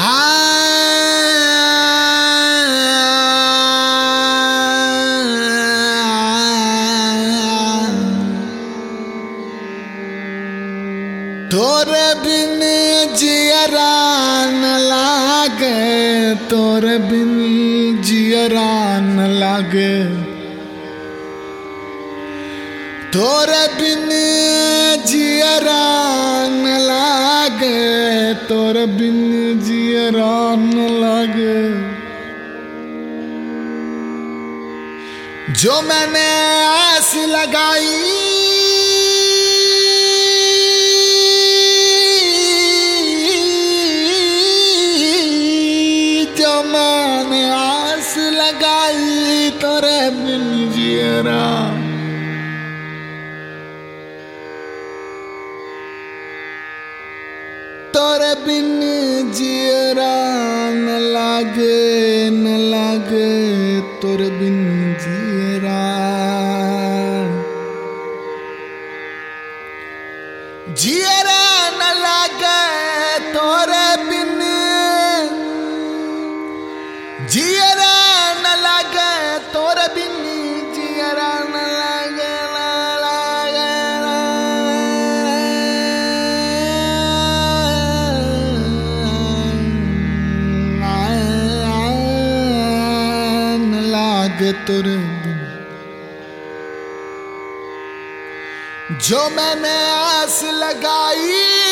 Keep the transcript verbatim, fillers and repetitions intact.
तोरे बिन जियरा न लागे, तोरे बिन जियरा न लागे, तोरे बिन जियरा न लागे, तोरे बिन जियरा न लागे। जो मैंने आस लगाई, जो मैंने आस लगाई, तोरे बिन जियरा, तोरे बिन जियरा न लागे, न लागे, तोरे बिन जियरा। जियरा न लागे तोरे बिन, जियरा न लागे तोरे बिन, जियरा न लागे, न लागे, न लागे तोरे बिन। जो मैंने आस लगाई,